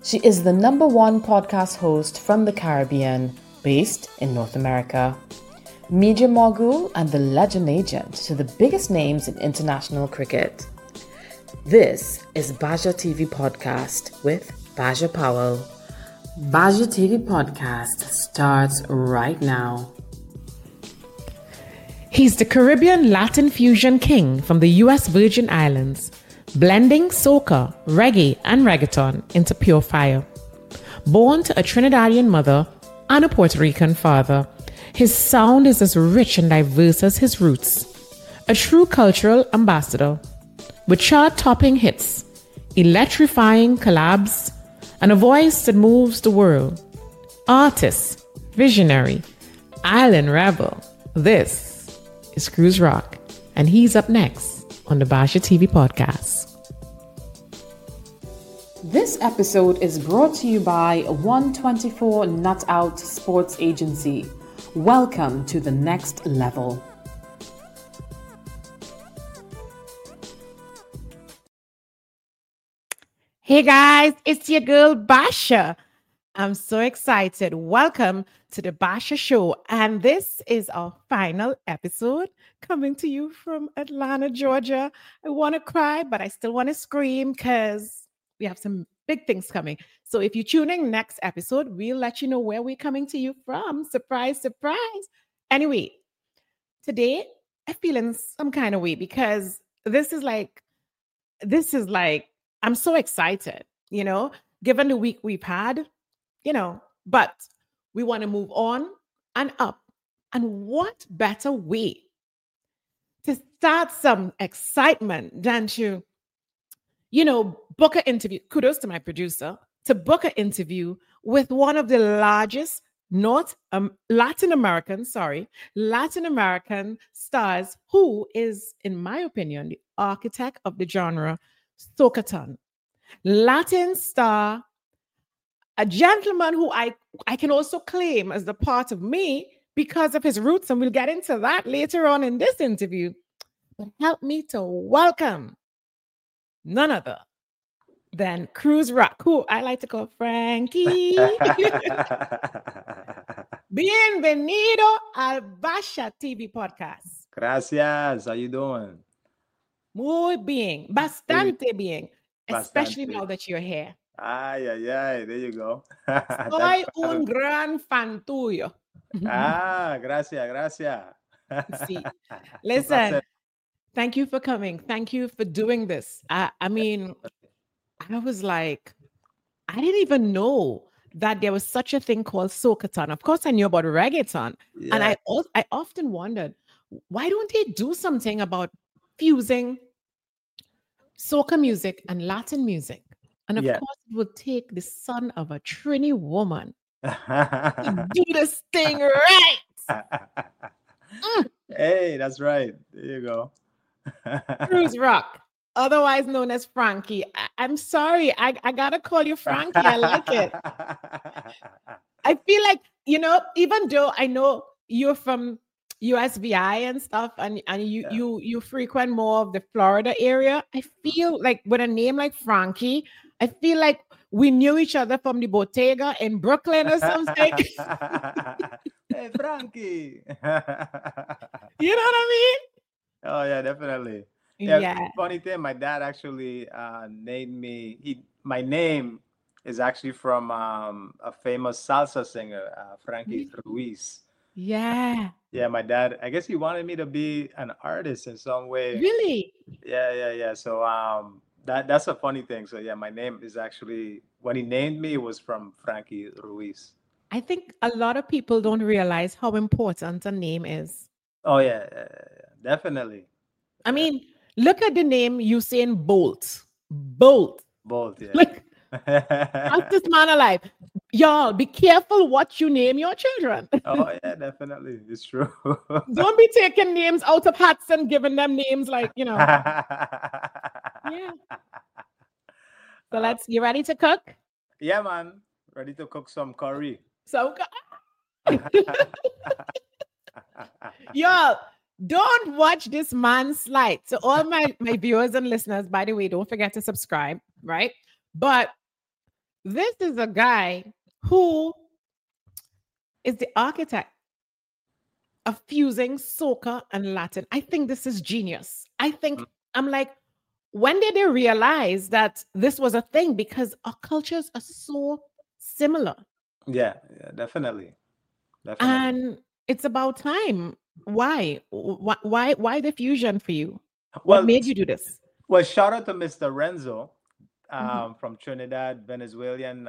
She is the #1 podcast host from the Caribbean, based in North America. Media mogul and the legend agent to the biggest names in international cricket. This is Baja TV Podcast with Baja Powell. Baja TV Podcast starts right now. He's the Caribbean Latin fusion king from the US Virgin Islands, blending soca, reggae, and reggaeton into pure fire. Born to a Trinidadian mother and a Puerto Rican father, his sound is as rich and diverse as his roots. A true cultural ambassador, with chart-topping hits, electrifying collabs, and a voice that moves the world. Artist, visionary, island rebel. This is Cruz Rock, and he's up next on the Baja TV Podcast. This episode is brought to you by 124 Nut Out Sports Agency. Welcome to the next level. Hey guys, it's your girl Basha. I'm so excited. Welcome to the Basha Show. And this is our final episode coming to you from Atlanta, Georgia. I want to cry, but I still want to scream because we have some big things coming. So if you're tuning next episode, we'll let you know where we're coming to you from. Surprise, surprise. Anyway, today I'm feeling some kind of way because this is like, I'm so excited, given the week we've had, but we want to move on and up. And what better way to start some excitement than to, book an interview. Kudos to my producer to book an interview with one of the largest Latin American stars who is, in my opinion, the architect of the genre, Socaton. Latin star, a gentleman who I can also claim as the part of me because of his roots, and we'll get into that later on in this interview. But help me to welcome none other than Cruz Rock, who I like to call Frankie. Bienvenido al Basha TV Podcast. Gracias. How you doing? Muy bien. Bastante bien. Especially now that you're here. Ay. There you go. Soy un gran fan tuyo. Gracias. See, listen, thank you for coming. Thank you for doing this. I mean, I was like, I didn't even know that there was such a thing called Socaton. Of course, I knew about reggaeton. Yeah. And I often wondered, why don't they do something about fusing soca music and Latin music? And of course, it would take the son of a Trini woman to do this thing right. Hey, that's right. There you go. Cruz Rock, otherwise known as Frankie. I'm sorry. I got to call you Frankie. I like it. I feel like, even though I know you're from USVI and stuff, and you frequent more of the Florida area, I feel like with a name like Frankie, I feel like we knew each other from the Bottega in Brooklyn or something. Hey, Frankie. You know what I mean? Oh, yeah, definitely. Yeah. Funny thing, my dad actually named me. My name is actually from a famous salsa singer, Frankie Ruiz. Yeah. Yeah, my dad, I guess he wanted me to be an artist in some way. Really? Yeah. So that's a funny thing. So yeah, my name is actually, when he named me, it was from Frankie Ruiz. I think a lot of people don't realize how important a name is. Oh yeah, definitely. I mean, look at the name Usain Bolt. Bolt, yeah. Like, how's this man alive? Y'all, be careful what you name your children. Oh, yeah, definitely. It's true. Don't be taking names out of hats and giving them names like, Yeah. So you ready to cook? Yeah, man. Ready to cook some curry. Y'all, don't watch this man slide. So all my viewers and listeners, by the way, don't forget to subscribe, right? But this is a guy who is the architect of fusing soca and Latin. I think this is genius. I think I'm like, when did they realize that this was a thing? Because our cultures are so similar. Yeah, definitely. And it's about time. Why? Why the fusion for you? What Well, made you do this? well, shout out to Mr. Renzo Mhm. from Trinidad, Venezuelan,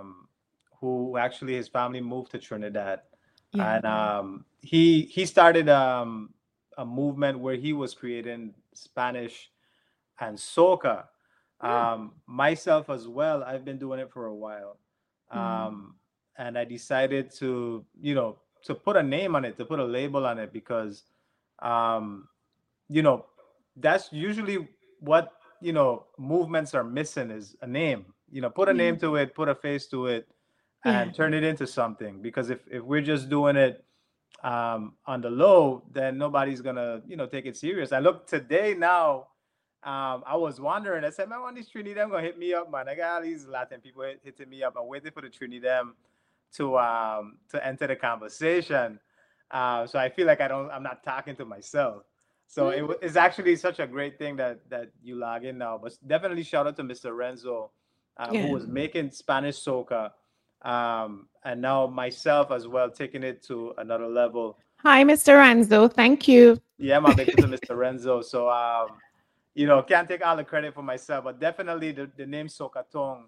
who actually his family moved to Trinidad, Yeah. and he started a movement where he was creating Spanish and soca. Myself as well, I've been doing it for a while, Mm. and I decided to, to put a name on it, to put a label on it, because um, you know, that's usually what, movements are missing is a name. Put a Yeah. name to it, put a face to it, Yeah. and turn it into something. Because if we're just doing it on the low, then nobody's gonna, take it serious. I look today now. I was wondering. I said, man, when these Trinity them gonna hit me up, man. I got all these Latin people hitting me up. I'm waiting for the Trinity them to enter the conversation. So I feel like I'm not talking to myself. So Mhm. it's actually such a great thing that you log in now. But definitely shout out to Mr. Renzo, who Yeah. was making Spanish soca, and now myself as well, taking it to another level. Hi, Mr. Ranzo. Thank you. Yeah, my big to Mr. Renzo. So can't take all the credit for myself, but definitely the name Sokatong.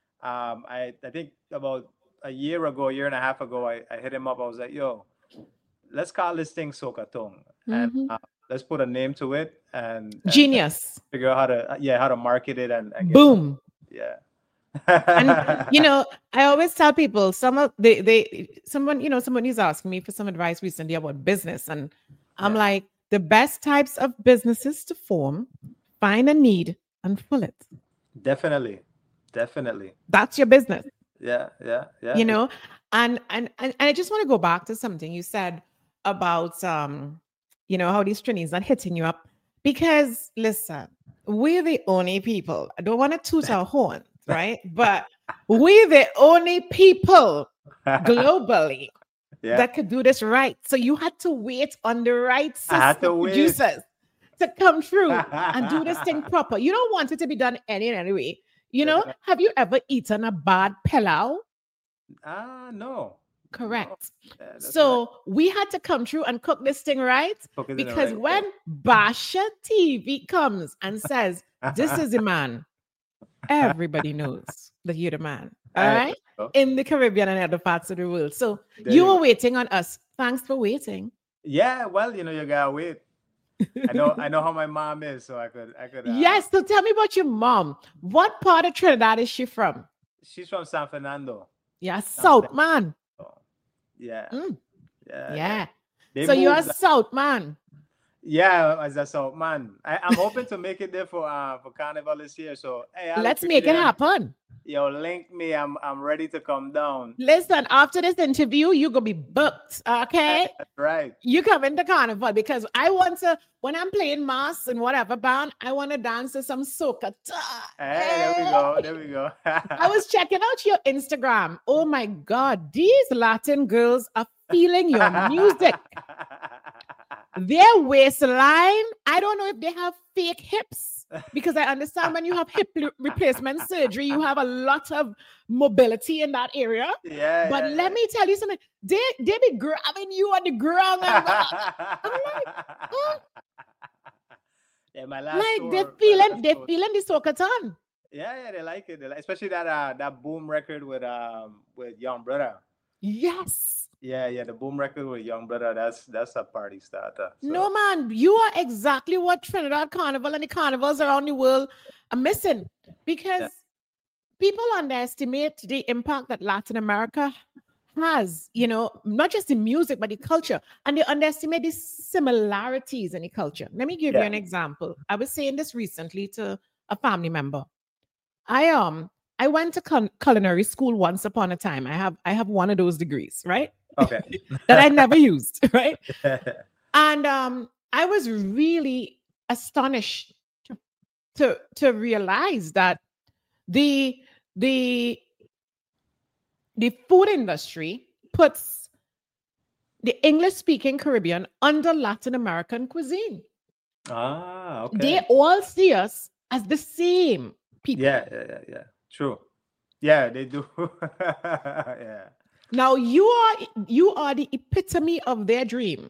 I think about a year and a half ago, I hit him up. I was like, yo, let's call this thing Sokatong, and Mhm. let's put a name to it, and Genius. figure out how to market it, and get some. Boom. Yeah. And I always tell people some of someone is asking me for some advice recently about business, and I'm Yeah, like, the best types of businesses to form, find a need and fill it. definitely, definitely. That's your business, Yeah, yeah, yeah. you know. And I just want to go back to something you said about how these trainees are hitting you up, because listen, we're the only people. I don't want to toot our horn, right? But we're the only people globally Yeah, that could do this right. So you had to wait on the right I had sister to wait. producers to come through and do this thing proper. You don't want it to be done any way. Definitely. Have you ever eaten a bad pilau? No, no. Correct. Yeah, that's right. So we had to come through and cook this thing right, Cook it in the because right way. when Basha TV comes and says, "This is a man," everybody knows that you're the man. All There right. we go. In the Caribbean and other parts of the world. So There you you were go. waiting on us. Thanks for waiting. Yeah, well, you gotta wait. I know how my mom is, so I could. Yes. So tell me about your mom. What part of Trinidad is she from? She's from San Fernando. Yeah, San South man. Fernando. Yeah, Mm, yeah, yeah. yeah. They So you're a moved. South man. Yeah, as a South man. I'm hoping to make it there for Carnival this year. So hey, I'll Let's treat make it them. happen. Yo, link me. I'm ready to come down. Listen, after this interview, you're gonna be booked. Okay. That's right. You come into Carnival, because I want to, when I'm playing mass and whatever band, I want to dance to some soca. Hey, there we go. There we go. I was checking out your Instagram. Oh my God, these Latin girls are feeling your music. Their waistline, I don't know if they have fake hips, because I understand when you have hip replacement surgery, you have a lot of mobility in that area. Yeah, But yeah, let me tell you something, they be grabbing you on the ground. I'm like, oh, yeah, my last like tour. My last they're tour. feeling the soca ton. Yeah, they like it. They like, especially that boom record with Young Brother. Yes. Yeah, the boom record with Young Brother. That's a party starter. No, So man, you are exactly what Trinidad Carnival and the carnivals around the world are missing, yeah, because people underestimate the impact that Latin America has, not just in music, but the culture. And they underestimate the similarities in the culture. Let me give you yeah. an example. I was saying this recently to a family member. I went to culinary school once upon a time. I have one of those degrees, right? Okay. That I never used, right? And I was really astonished to realize that the the the food industry puts the English-speaking Caribbean under Latin American cuisine. Ah, They okay. all see us as the same people. Yeah. True. Yeah, they do. Yeah. Now you are the epitome of their dream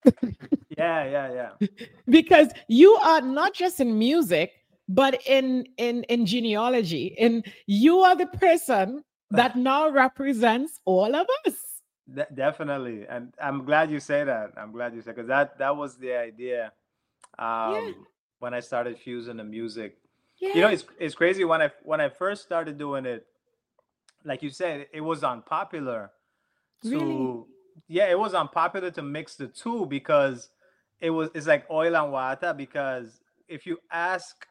Yeah. because you are not just in music, but in genealogy. And you are the person that now represents all of us. Definitely. And I'm glad you say that. I'm glad you said because that was the idea Yeah, when I started fusing the music. You know, yeah, it's crazy when I first started doing it, like you said, it was unpopular really, to yeah, it was unpopular to mix the two because it's like oil and water because if you ask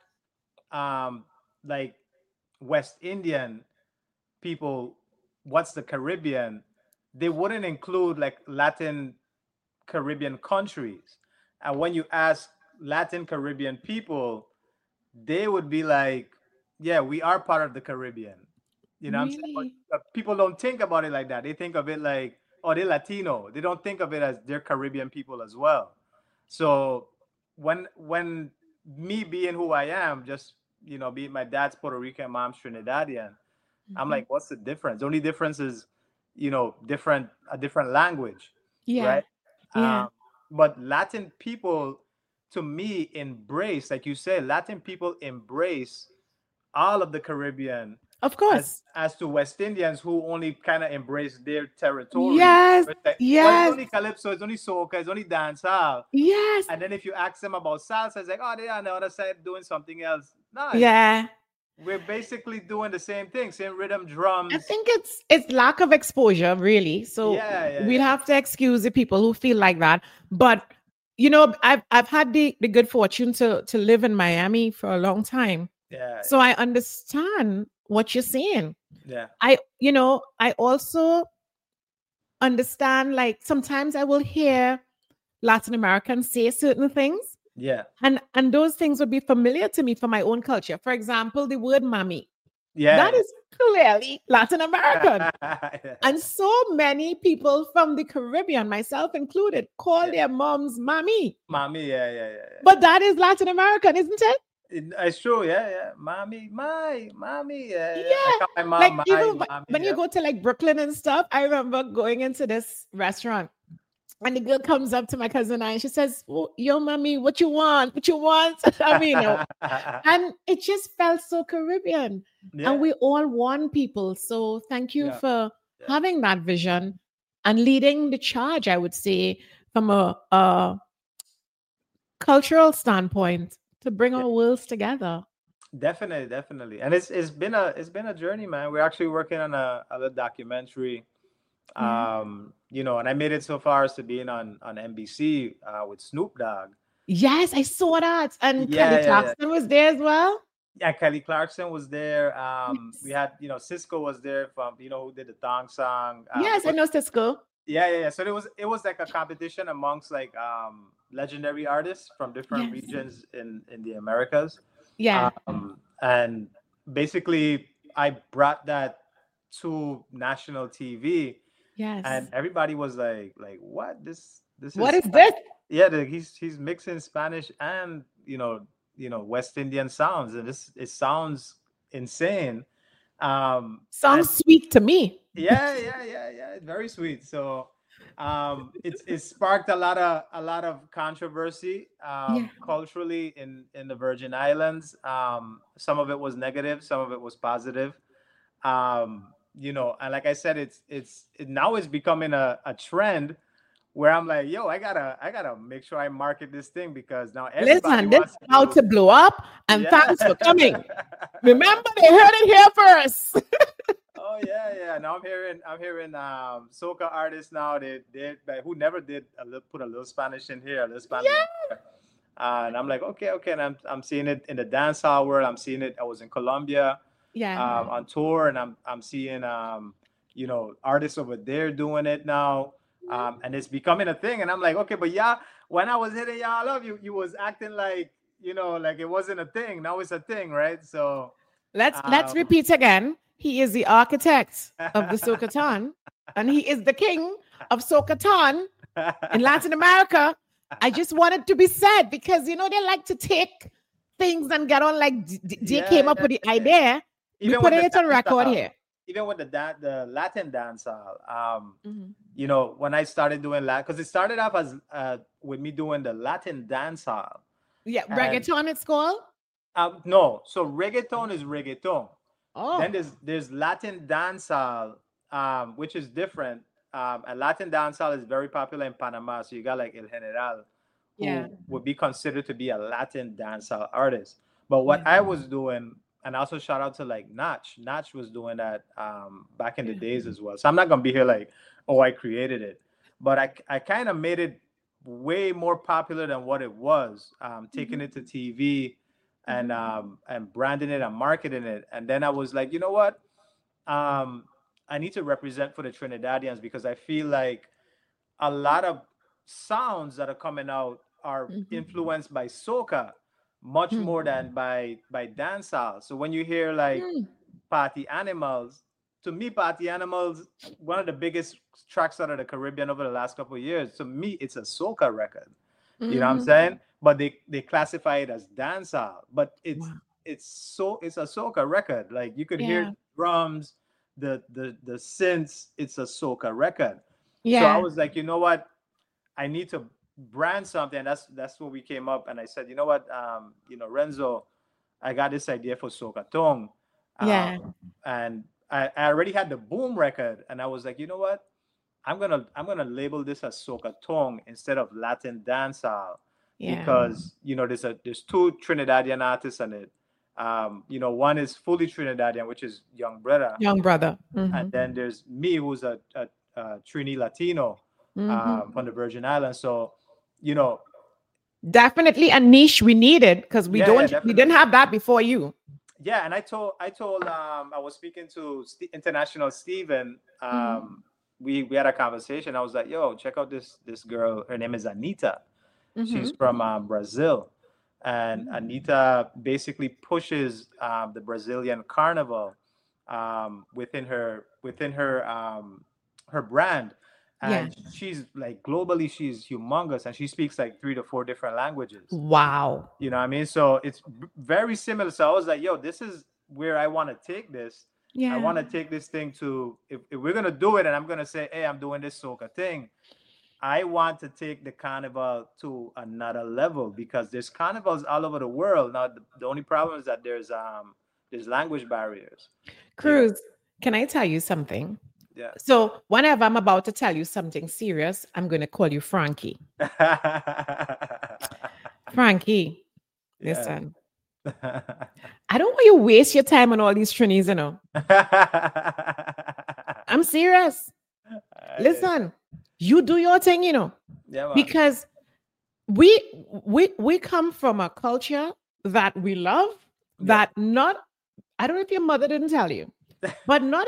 um like West Indian people what's the Caribbean, they wouldn't include like Latin Caribbean countries. And when you ask Latin Caribbean people, they would be like, yeah, we are part of the Caribbean. You know what I'm saying? really. But people don't think about it like that. They think of it like, oh, they're Latino. They don't think of it as they're Caribbean people as well. So when me being who I am, just being my dad's Puerto Rican, mom's Trinidadian, I'm Mhm. like, what's the difference? The only difference is, different a different language, Yeah, right? yeah. Um, but Latin people, to me, embrace, like you said, Latin people embrace all of the Caribbean, Of as course. as to West Indians who only kind of embrace their territory. Yes, It's like, well, it's yes, only calypso, it's only soca, it's only dancehall. yes. And then if you ask them about salsa, it's like, oh, they're on the other side doing something else. No, Yeah. we're basically doing the same thing, same rhythm, I drums. think it's lack of exposure, really. So we'd Yeah. have to excuse the people who feel like that. But I've had the good fortune to live in Miami for a long time. Yeah, So I understand what you're saying. yeah, I also understand, like, sometimes I will hear Latin Americans say certain things, yeah, and those things would be familiar to me from my own culture. For example, the word mommy. yeah, That is clearly Latin American. yeah, And so many people from the Caribbean, myself included, call yeah. their moms mommy. Mommy, yeah. But that is Latin American, isn't it? It's true, yeah. Mommy, mommy, yeah. I Yeah. call my Like, mom my even mommy, when you yeah. go to like Brooklyn and stuff, I remember going into this restaurant and the girl comes up to my cousin and I and she says, "Oh, yo, mommy, what you want? What you want?" I mean, and it just felt so Caribbean. And Yeah, we all want people. So thank you yeah, for yeah, having that vision and leading the charge, I would say, from a cultural standpoint to bring yeah. our worlds together. Definitely. And it's been a journey, man. We're actually working on a documentary. Yeah. And I made it so far as to being on NBC with Snoop Dogg. Yes, I saw that. And Kelly Yeah. Clarkson was there as well. Yeah, Kelly Clarkson was there. We Yes. had, Cisco was there from, who did the Thong song. It Yes, I was know Cisco. Yeah. So it was like a competition amongst like legendary artists from different Yes. regions in the Americas. Yeah. And basically I brought that to national TV, and Yes. everybody was like, what? This What is is this? yeah, he's mixing Spanish and West Indian sounds, and this it sounds insane. And Sounds sweet to me. yeah, very sweet. So it sparked a lot of controversy Yeah. culturally in the Virgin Islands. Some of it was negative, some of it was positive. And like I said, now it's becoming a trend where I'm like, yo, I gotta make sure I market this thing because now everybody Listen, this is wants to about do. to blow up, and Yeah. thanks for coming. Remember, they heard it here first. Oh yeah. Now I'm hearing soca artists now. They like, who never did put a little Spanish in here, a little Spanish in Yeah. here. And I'm like, okay. And I'm seeing it in the dancehall world. I'm seeing it. I was in Colombia Yeah. on tour, and I'm seeing artists over there doing it now. And it's becoming a thing. And I'm like, okay, but yeah, when I was hitting y'all up, you was acting like like it wasn't a thing. Now it's a thing, right? So Let's um, repeat again. he is the architect of the Socaton, and he is the king of Socaton in Latin America. I just wanted to be said because, they like to take things and get on like they came up with the idea. Even we put it on record here. Even with the Latin dancehall, when I started doing Latin, because it started off as with me doing the Latin dancehall. Yeah, reggaeton it's called? No, so reggaeton is reggaeton. Oh. Then there's Latin dancehall, which is different. And Latin dancehall is very popular in Panama. So you got like El General, who would be considered to be a Latin dancehall artist. But what I was doing, and also shout out to like Nach. Nach was doing that back in the days as well. So I'm not gonna be here like, oh, I created it, but I kind of made it way more popular than what it was. Taking it to TV and branding it and marketing it. And then I was like, you know what? I need to represent for the Trinidadians because I feel like a lot of sounds that are coming out are influenced by soca much more than by dancehall. So when you hear like Party Animals, to me, Party Animals, one of the biggest tracks out of the Caribbean over the last couple of years. To me, it's a soca record. You know what I'm saying? But they classify it as dancehall. But it's a soca record. Like you could hear drums, the synths. It's a soca record. Yeah. So I was like, you know what? I need to brand something. That's what we came up. And I said, you know what? Renzo, I got this idea for Socaton. And I already had the Boom record, and I was like, you know what? I'm gonna label this as Socaton instead of Latin dancehall because there's two Trinidadian artists on it. One is fully Trinidadian, which is Young Brother. And then there's me, who's a Trini Latino from the Virgin Islands. So, definitely a niche we needed because we didn't have that before you. Yeah, and I told I was speaking to International Steven. We had a conversation. I was like, yo, check out this girl. Her name is Anita. She's from Brazil. And Anita basically pushes the Brazilian carnival within her brand. And she's like globally, she's humongous, and she speaks like 3 to 4 different languages. Wow. You know what I mean? So it's very similar. So I was like, yo, this is where I want to take this. I want to take this thing to, if we're going to do it and I'm going to say, hey, I'm doing this soca thing, I want to take the carnival to another level because there's carnivals all over the world. Now, the only problem is that there's language barriers. Cruz, can I tell you something? Yeah. So whenever I'm about to tell you something serious, I'm going to call you Frankie. Frankie, listen. I don't want you to waste your time on all these Trinis, I'm serious. Listen, you do your thing, Yeah, because we come from a culture that we love, that I don't know if your mother didn't tell you, but not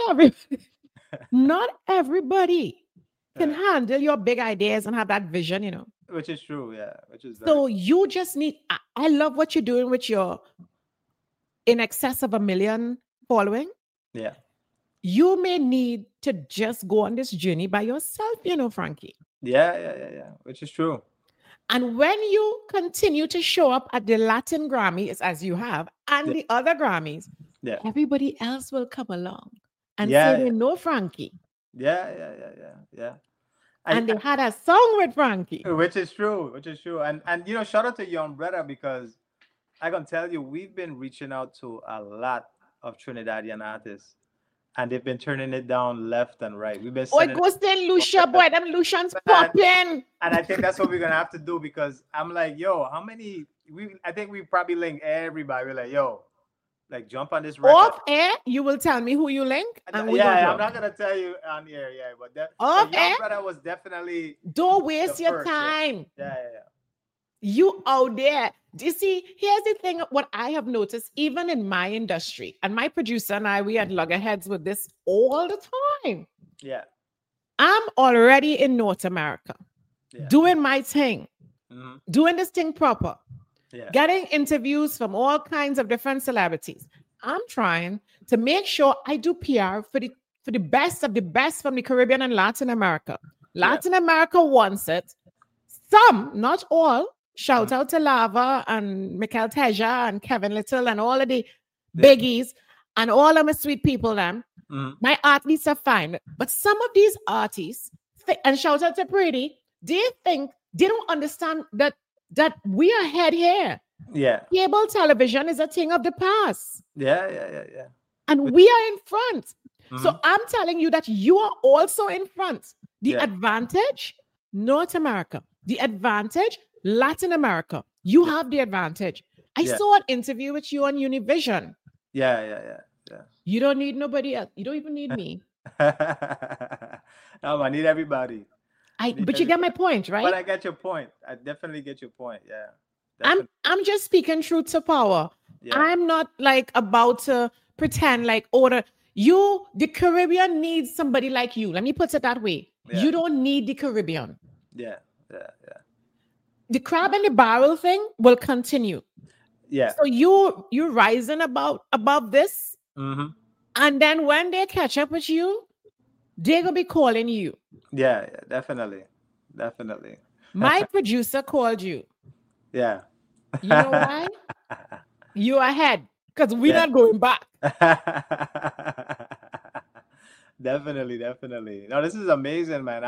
everybody can handle your big ideas and have that vision, Which is true, yeah. So you just need, I love what you're doing with your in excess of 1 million following. Yeah. You may need to just go on this journey by yourself, Frankie. Yeah. Which is true. And when you continue to show up at the Latin Grammys, as you have, and the other Grammys, everybody else will come along and say they know Frankie. Yeah. And they had a song with Frankie. Which is true. And shout out to Young Brother because I can tell you, we've been reaching out to a lot of Trinidadian artists. And they've been turning it down left and right. We've been it goes to Lucia, boy. Them Lucians popping. And I think that's what we're gonna have to do because I'm like, yo, how many? I think we probably link everybody. We're like, yo, like jump on this record. Off air, you will tell me who you link. And I'm not gonna tell you on air, but that off air, Young Brother was definitely. Don't waste your time. Yeah. You out there. You see, here's the thing, what I have noticed, even in my industry, and my producer and I, we had loggerheads with this all the time. Yeah. I'm already in North America, doing my thing, doing this thing proper, getting interviews from all kinds of different celebrities. I'm trying to make sure I do PR for the best of the best from the Caribbean and Latin America. Latin America wants it. Some, not all. Shout out to Lava and Mikel Teja and Kevin Little and all of the biggies and all of my sweet people. Them. My athletes are fine. But some of these artists, and shout out to Pretty, they think they don't understand that we are ahead here. Yeah. Cable television is a thing of the past. Yeah. And we are in front. So I'm telling you that you are also in front. The advantage, North America. The advantage, Latin America. You have the advantage. I saw an interview with you on Univision. Yeah. You don't need nobody else. You don't even need me. No, I need everybody. But you get my point, right? But I get your point. I definitely get your point. Yeah. Definitely. I'm just speaking truth to power. Yeah. I'm not like about to pretend like the Caribbean needs somebody like you. Let me put it that way. Yeah. You don't need the Caribbean. Yeah. The crab in the barrel thing will continue. Yeah. So you're rising above this. And then when they catch up with you, they're gonna be calling you. Yeah, definitely. My producer called you. Yeah. You know why? You're ahead because we're not going back. Definitely. No, this is amazing, man.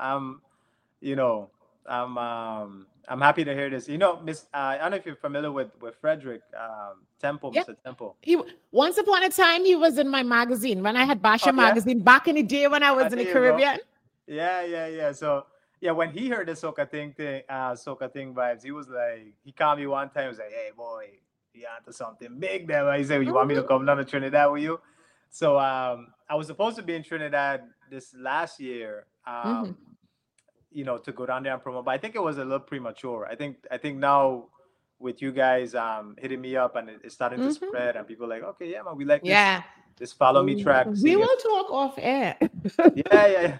I'm happy to hear this. Miss, I don't know if you're familiar with Frederick Temple, Mr. Temple. Once upon a time, he was in my magazine when I had Basha magazine back in the day when I was in the Caribbean. Yeah. So when he heard the soca thing vibes, he was like, he called me one time. He was like, "Hey boy, you onto something big there." He said, "You want me to come down to Trinidad with you?" So I was supposed to be in Trinidad this last year. To go down there and promote, but I think it was a little premature. I think now with you guys hitting me up and it's starting to spread and people are like, okay, yeah, man, we like this follow me track. We will talk off air. Yeah.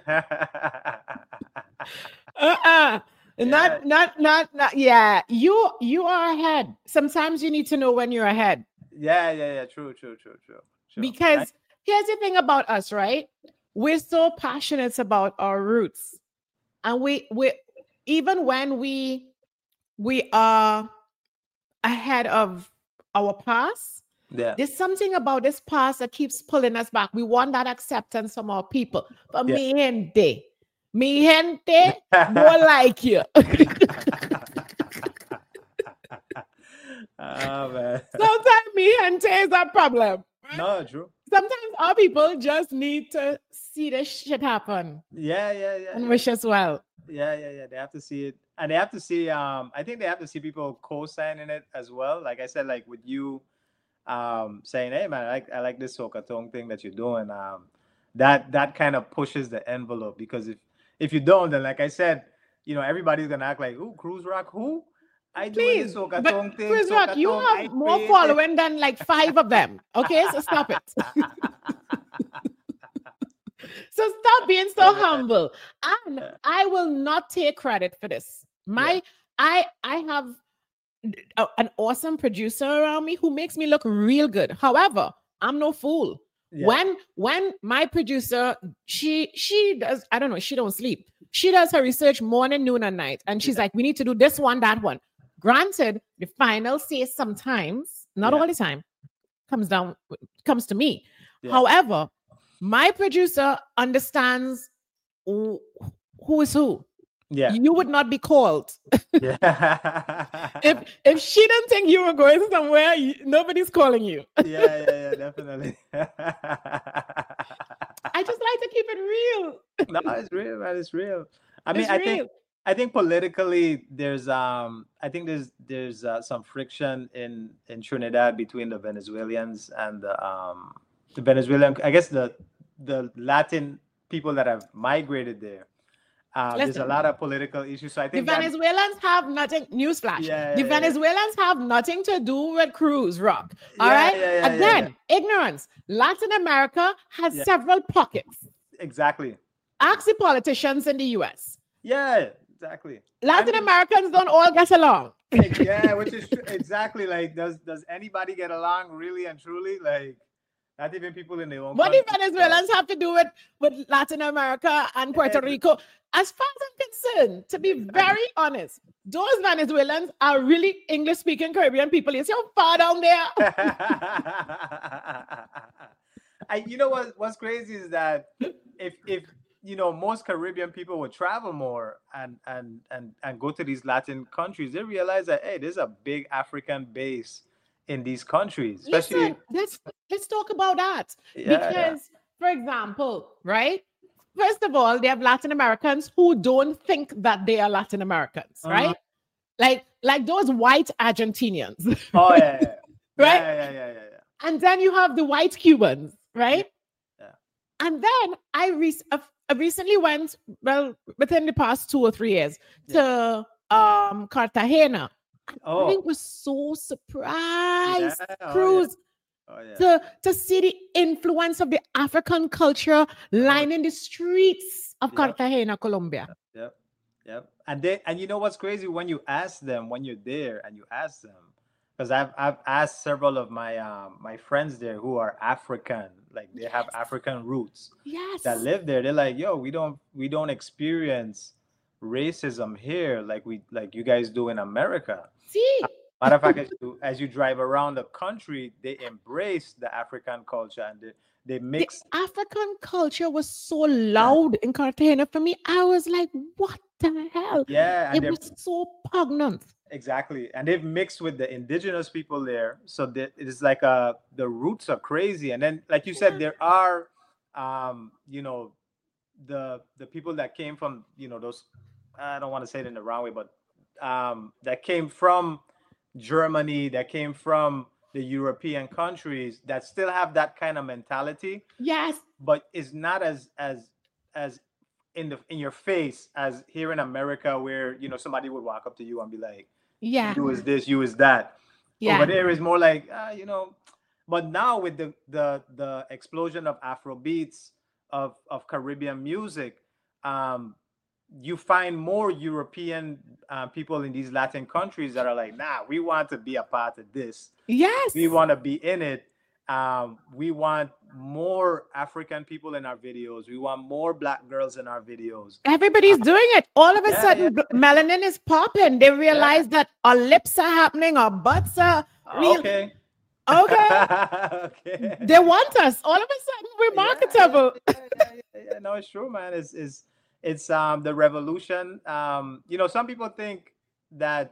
Not. Yeah, you are ahead. Sometimes you need to know when you're ahead. Yeah. True. Because here's the thing about us, right? We're so passionate about our roots. And we even when we are ahead of our past, there's something about this past that keeps pulling us back. We want that acceptance from our people. But mi gente, more like you. Oh, man. Sometimes mi gente is a problem. Right? No, true. Sometimes our people just need to see this shit happen. Yeah. And wish us well. Yeah. They have to see it. And they have to see, I think they have to see people co-signing it as well. Like I said, like with you saying, hey man, I like this soca tongue thing that you're doing. That kind of pushes the envelope, because if you don't, then like I said, everybody's gonna act like, who, Cruz Rock, who? I do this soca tongue thing. Cruz Rock, you have more following than like 5 of them. Okay, so stop it. So stop being so humble. And I will not take credit for this. I have an awesome producer around me who makes me look real good. However, I'm no fool. Yeah. When my producer, she does, I don't know, she don't sleep. She does her research morning, noon, and night. And she's like, we need to do this one, that one. Granted, the final say sometimes, not all the time, comes to me. Yeah. However, my producer understands who is who. Yeah, you would not be called. Yeah. if she didn't think you were going somewhere, nobody's calling you. Yeah, definitely. I just like to keep it real. No, it's real, man. It's real. I think politically there's some friction in Trinidad between the Venezuelans and the Venezuelan, I guess the Latin people that have migrated there. There's a lot of political issues. So I think the Venezuelans have nothing. Newsflash. The Venezuelans have nothing to do with Cruz Rock. All right. Again, ignorance. Latin America has several pockets. Exactly. Ask the politicians in the U.S. Yeah. exactly. Latin Americans don't all get along. Yeah, which is exactly like does anybody get along really and truly? Like not even people in their own What do country. Venezuelans have to do with Latin America and Puerto Rico? As far as I'm concerned, to be very honest, those Venezuelans are really English-speaking Caribbean people. You see how far down there? You know what's crazy is that if most Caribbean people would travel more and go to these Latin countries, they realize that hey, there's a big African base in these countries, especially. Listen, let's talk about that. Yeah, Because, for example, right? First of all, they have Latin Americans who don't think that they are Latin Americans, right? Like those white Argentinians. Oh yeah. Right? Yeah. And then you have the white Cubans, right? Yeah. And then I recently went, well, within the past 2 or 3 years, to Cartagena. I was so surprised, Cruz, to see the influence of the African culture lining the streets of Cartagena, Colombia. Yep. And you know what's crazy? When you ask them, when you're there and you ask them, because I've asked several of my friends there who are African, like they have African roots, that live there. They're like, yo, we don't experience racism here like you guys do in America. See, matter of fact, as you drive around the country, they embrace the African culture and they mix. The African culture was so loud in Cartagena for me. I was like, what the hell? Yeah, and it was so poignant. Exactly, and they've mixed with the indigenous people there, so that it is like the roots are crazy. And then, like you said, there are, the people that came from those. I don't want to say it in the wrong way, but that came from Germany, that came from the European countries, that still have that kind of mentality. Yes, but it's not as in your face as here in America, where somebody would walk up to you and be like, yeah, you is this, you is that. Yeah. Over there is more like but now with the explosion of Afro beats, of Caribbean music, you find more European people in these Latin countries that are like, nah, we want to be a part of this. Yes, we want to be in it. We want more African people in our videos. We want more Black girls in our videos. Everybody's doing it. All of a sudden, melanin is popping. They realize that our lips are happening, our butts are real. Okay. They want us. All of a sudden, we're marketable. Yeah. No, it's true, man. It's the revolution. Some people think that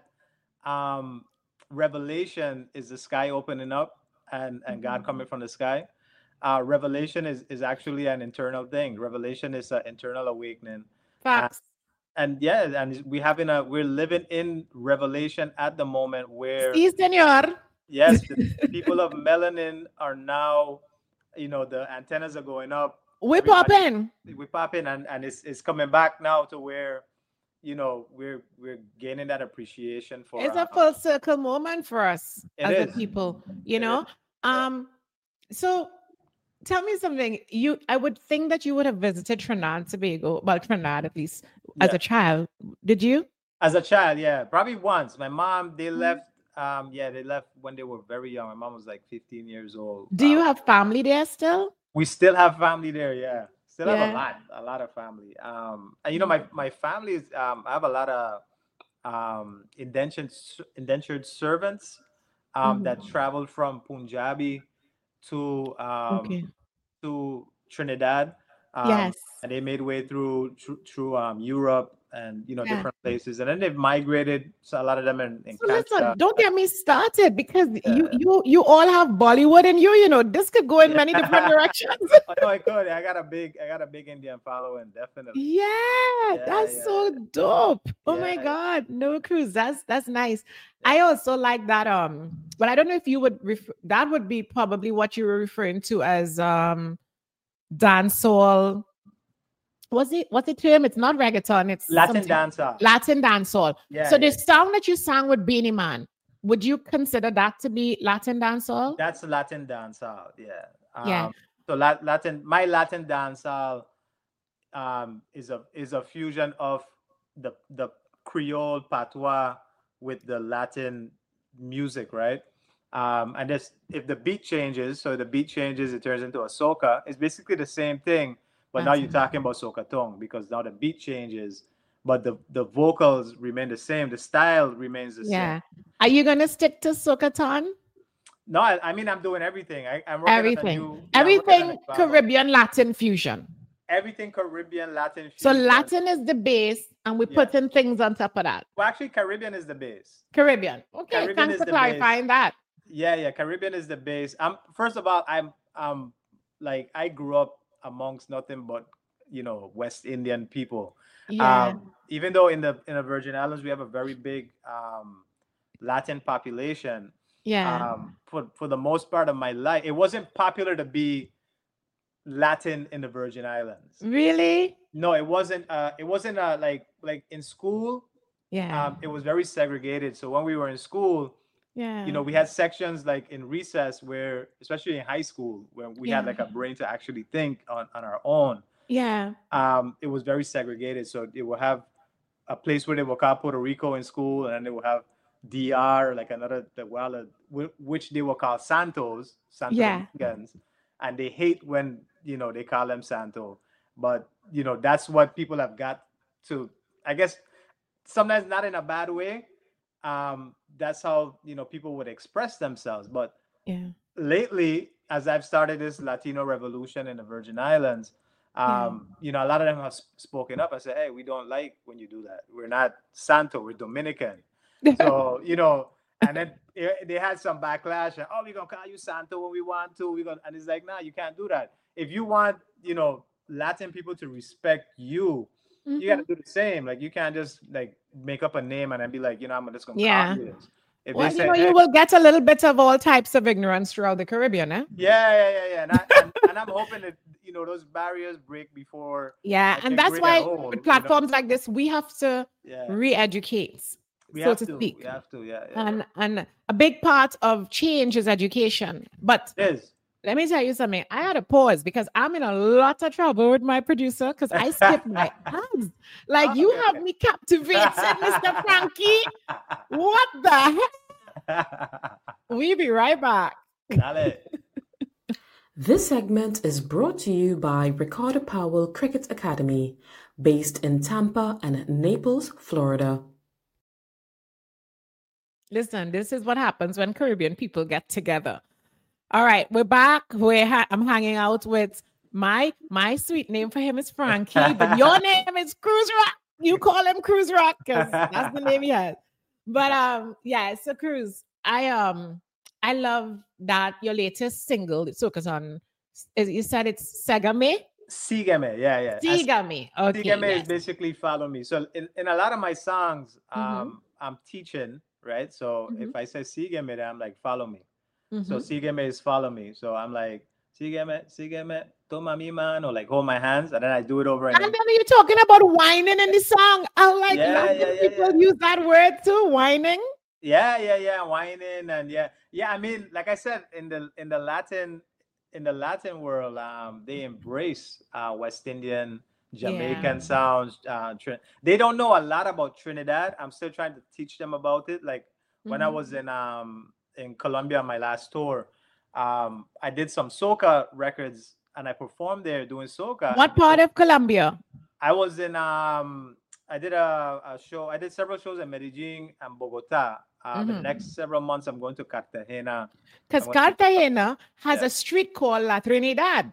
revelation is the sky opening up and God coming from the sky. Revelation is actually an internal thing. Revelation is an internal awakening. Facts. And we're living in revelation at the moment, where Senor. Yes, the people of melanin are now, the antennas are going up. We're popping, and it's coming back now to where we're gaining that appreciation for. It's a full circle moment for us as a people, So tell me something. I would think that you would have visited Trinidad and Tobago, well, Trinidad at least, as a child. Did you? As a child, yeah, probably once. My mom, they left. They left when they were very young. My mom was like 15 years old. Do you have family there still? We still have family there, yeah. Still have a lot of family. And my family is I have a lot of indentured servants that traveled from Punjabi to Trinidad. Yes. And they made way through Europe and different places, and then they've migrated. So a lot of them in so listen, don't get me started, because you all have Bollywood in you. This could go in many different directions. No, I could. I got a big Indian following, definitely. That's so dope. Oh my God, no, Cruz, that's nice. I also like that. But I don't know if you would that would be probably what you were referring to as dancehall. What's the term? It's not reggaeton. It's Latin dancehall. Latin dancehall. So the song that you sang with Beenie Man, would you consider that to be Latin dancehall? That's Latin dancehall. Yeah. So my Latin dancehall is a fusion of the Creole patois with the Latin music, right? And this, if the beat changes, so the beat changes, it turns into a soca. It's basically the same thing, but now That's you're talking about soca tongue because now the beat changes, but the vocals remain the same. The style remains the same. yeah. Are you gonna stick to Socaton? No, I mean I'm doing everything. I'm working on a Everything. new. Yeah, I'm working on a Everything new album. Caribbean Latin fusion. Everything Caribbean, Latin So fusion. Latin is the base, and we Yeah. put in things on top of that. Well, actually, Caribbean is the base. Caribbean. Okay, Caribbean thanks is for the clarifying base. that. Yeah. Caribbean is the base. First of all, I'm like I grew up amongst nothing but West Indian people. Yeah. Even though in the Virgin Islands we have a very big Latin population. Yeah. For the most part of my life, it wasn't popular to be Latin in the Virgin Islands. Really? No, it wasn't. It wasn't like in school. Yeah. It was very segregated. So when we were in school, Yeah. we had sections like in recess where, especially in high school, when we had Yeah. like a brain to actually think on our own. Yeah. It was very segregated. So they will have a place where they will call Puerto Rico in school, and then they will have DR, like another, which they will call Santos, Santo Yeah. Dominicans, and they hate when they call them Santo. But that's what people have got to, I guess, sometimes not in a bad way. That's how people would express themselves. But Yeah. lately, as I've started this Latino revolution in the Virgin Islands, a lot of them have spoken up and said, "Hey, we don't like when you do that. We're not Santo, we're Dominican." So and then they had some backlash. And, we're gonna call you Santo when we want to. And it's like, nah, you can't do that. If you want, Latin people to respect you, you got to do the same. Like you can't just like make up a name and then be like, I'm just gonna call you this. If Well, they say, you will get a little bit of all types of ignorance throughout the Caribbean, eh? Yeah. And I'm hoping that those barriers break before. Yeah, and that's why with platforms like this, we have to re-educate, so to speak. We have to, yeah. And a big part of change is education. But let me tell you something. I had to pause because I'm in a lot of trouble with my producer because I skipped my ads. Like, you have me captivated, Mr. Frankie. What the heck? We'll be right back. Dale. This segment is brought to you by Ricardo Powell Cricket Academy, based in Tampa and Naples, Florida. Listen, this is what happens when Caribbean people get together. All right, we're back. I'm hanging out with my sweet name for him is Frankie, but your name is Cruz Rock. You call him Cruz Rock because that's the name he has. But so Cruz, I love that your latest single, Socaton, you said it's Segame? Sígueme, yeah. Sígueme. Okay. Sígueme is basically follow me. So in a lot of my songs, I'm teaching, right? So if I say sígueme, then I'm like, follow me. So sígueme is follow me. So I'm like, sígueme, toma mi mano, like hold my hands, and then I do it over and then you're talking about whining in the song. I'm like, people use that word too, whining. Yeah, whining and yeah. I mean, like I said, in the Latin world, they embrace West Indian, Jamaican sounds. They don't know a lot about Trinidad. I'm still trying to teach them about it. Like when I was in Colombia on my last tour, I did some soca records and I performed there doing soca. What part of Colombia? I was in I did a show. I did several shows in Medellin and Bogota. The next several months, I'm going to Cartagena. Because Cartagena has a street called La Trinidad.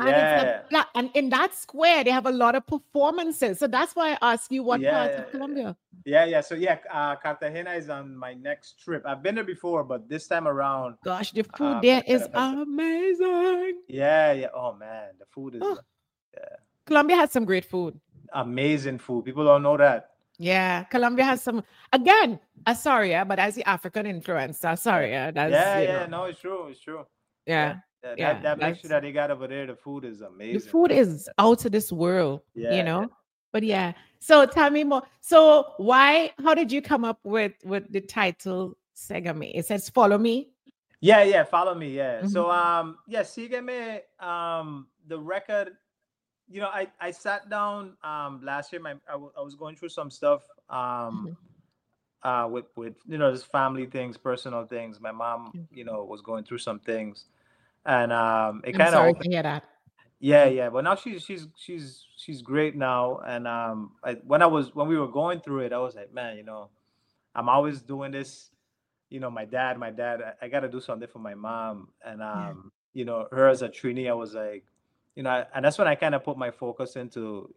And in that square, they have a lot of performances. So that's why I asked you what part of Colombia. So Cartagena is on my next trip. I've been there before, but this time around. Gosh, the food there is amazing. Yeah. Oh, man. The food is... Colombia has some great food. Amazing food. People don't know that. Yeah, Colombia has some. Again, sorry, but as the African influencer, sorry. No, it's true. Yeah. That mixture that they got over there, the food is amazing. The food is out of this world, But so tell me more. So how did you come up with the title Segame? It says follow me. Yeah, follow me. Yeah. So Sígueme, the record I sat down last year. I was going through some stuff Mhm. with just family things, personal things. My mom, was going through some things, and it I'm kind of sorry opened. to hear that. Yeah, yeah. But now she's great now, and when we were going through it, I was like, man, I'm always doing this. My dad, I got to do something for my mom, and Yeah. her as a trainee, I was like, and that's when I kind of put my focus into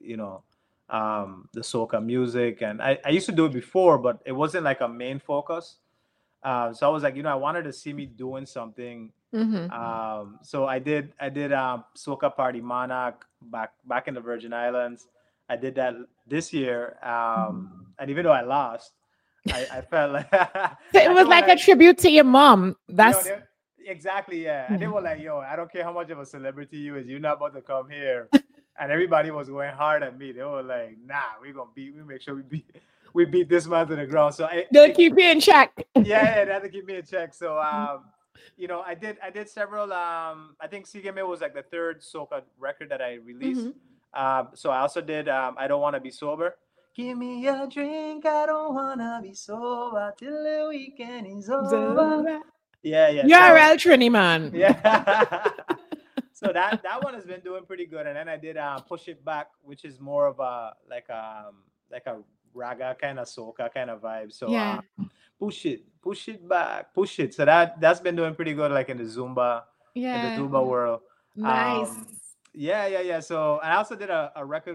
the soca music, and I used to do it before, but it wasn't like a main focus. So I was like, I wanted to see me doing something. Mm-hmm. So I did Soca Party Monarch back in the Virgin Islands. I did that this year, and even though I lost, I felt like So it they was were like a like, tribute to your mom. yo, That's they, exactly, yeah. And they yeah. were like, yo, I don't care how much of a celebrity you is, you're not about to come here. And everybody was going hard at me. They were like, nah, we make sure we beat this man to the ground. So They'll keep you in check. yeah, they had to keep me in check. So I did several. I think CGMA was like the third soca record that I released. Mm-hmm. So I also did. I don't want to be sober. Give me a drink. I don't wanna be sober till the weekend is over. Yeah, yeah. You're So a Trini man. yeah. So that one has been doing pretty good. And then I did Push It Back, which is more of a like a raga kind of soca kind of vibe. So Yeah. push it back, push it. So that's been doing pretty good, like Yeah. in the Zumba world. Nice. Yeah, yeah, yeah. So I also did a record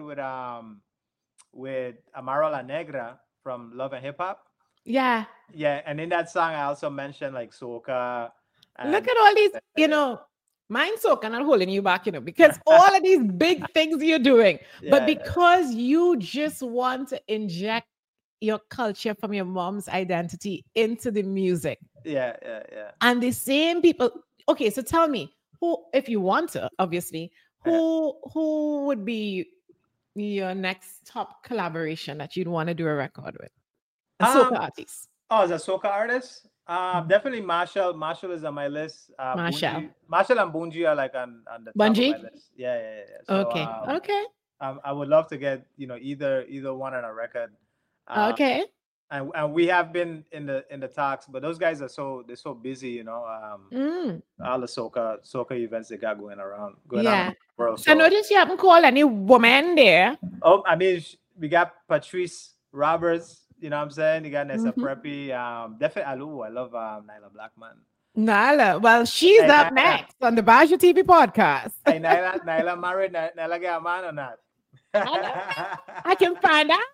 with Amaro La Negra from Love and Hip Hop. Yeah. Yeah, and in that song I also mentioned like soca Look and at all these, yeah, mine's so not holding you back, because all of these big things you're doing, but yeah, because you just want to inject your culture from your mom's identity into the music. yeah, yeah, yeah. And the same people, okay, so tell me who, if you want to, obviously, Yeah. who would be your next top collaboration that you'd want to do a record with? A soca Um, artist. oh, as a soca artist, Mhm. definitely Marshall. Marshall is on my list. Marshall. Marshall and Bunji are like on the top of my Bungie? list. Yeah, yeah, yeah, yeah. So Okay. Okay. I would love to get either one on a record. Um, Okay. and we have been in the talks, but those guys they're so busy, Mm, all the soca events they got going on yeah. around the world. So So notice you haven't called any woman there. I mean, we got Patrice Roberts. You know what I'm saying? You got Nessa Mhm. Preppy. Definitely Alu. I love Nyla Blackman. Nala. Well, she's Hey, up Nyla. next on the Baja TV podcast. Hey, Nyla married. Nyla got a man or not? I don't know. I can find out.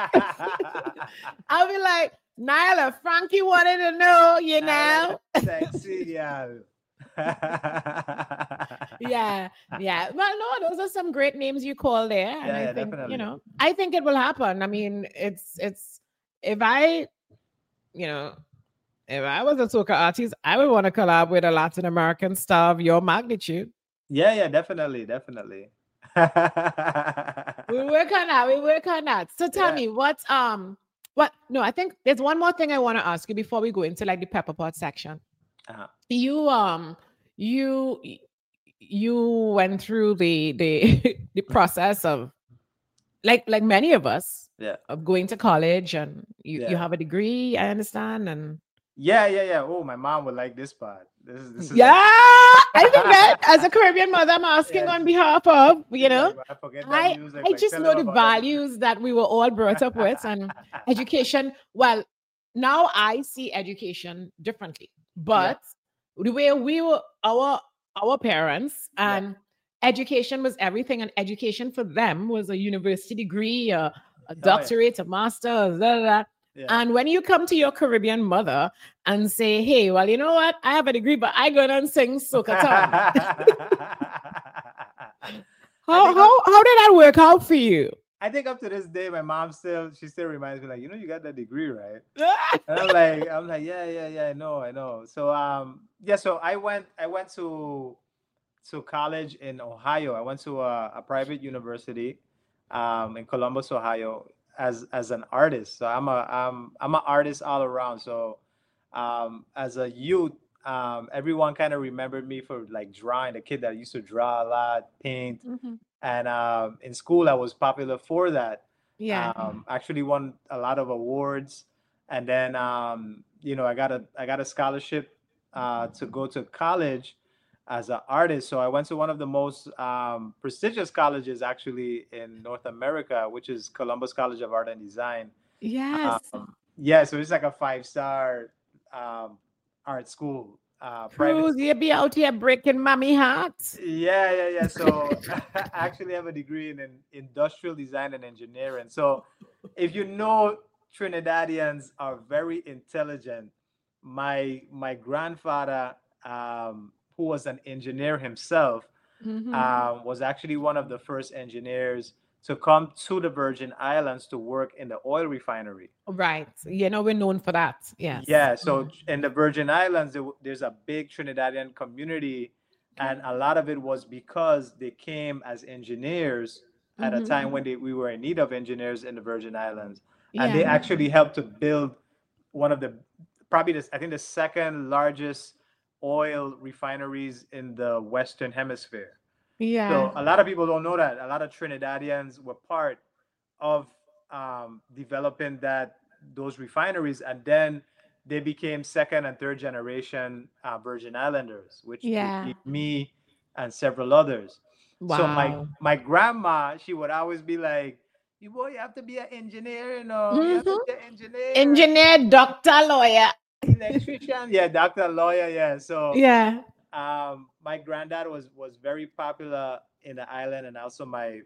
I'll be like, Nyla, Frankie wanted to know, Nyla, sexy girl. Yeah, yeah. Well, no, those are some great names you call there. And Yeah, I yeah, think, definitely. I think it will happen. I mean, it's if I, you know, if I was a soca artist, I would want to collab with a Latin American star of your magnitude. Yeah, yeah, definitely, definitely. We work on that. We work on that. So tell Yeah. me what no, I think there's one more thing I want to ask you before we go into like the pepper pot section. Uh-huh. You you you went through the the process of like many of us Yeah. of going to college, and you Yeah. have a degree, I understand, and Yeah, yeah, yeah. Oh, my mom would like this part. This is yeah, like I think that as a Caribbean mother, I'm asking yeah, on behalf of, she's like, "I forget that I music. I Like, just tell know them the about that music." values that we were all brought up with and education. Well, now I see education differently, Yeah, but the way we were our parents, yeah, and education was everything, and education for them was a university degree, a oh yeah, doctorate, a master, blah, blah, blah. yeah. And when you come to your Caribbean mother and say, "Hey, well, you know what? I have a degree, but I go and sing soca tongue." I How think up, how how did that work out for you? I think up to this day, my mom she still reminds me like, you got that degree, right? And I'm like, yeah, yeah, yeah, I know. So yeah, so I went to college in Ohio. I went to a private university in Columbus, Ohio, as an artist. So I'm an artist all around. So as a youth, everyone kind of remembered me for like drawing, the kid that used to draw a lot, paint. And in school, I was popular for that. Yeah. Actually won a lot of awards. And then, I got a scholarship to go to college as an artist. So I went to one of the most prestigious colleges actually in North America, which is Columbus College of Art and Design. Yes. Yeah, so it's like a 5-star art school. Private. Cruz, you be out here breaking mommy hearts. Yeah. So I actually have a degree in industrial design and engineering. So if you know, Trinidadians are very intelligent. My grandfather, who was an engineer himself, was actually one of the first engineers to come to the Virgin Islands to work in the oil refinery. Right. We're known for that. Yes. Yeah. So in the Virgin Islands, there's a big Trinidadian community, and a lot of it was because they came as engineers at a time when we were in need of engineers in the Virgin Islands, and they actually helped to build one of the I think the second largest oil refineries in the Western Hemisphere. Yeah. So a lot of people don't know that. A lot of Trinidadians were part of developing those refineries, and then they became second and third generation Virgin Islanders, which would be me and several others. Wow. So my grandma, she would always be like, "You boy, you have to be an engineer, you have to be an engineer, doctor, lawyer, electrician." Yeah, doctor, lawyer. Yeah. So my granddad was very popular in the island, and also my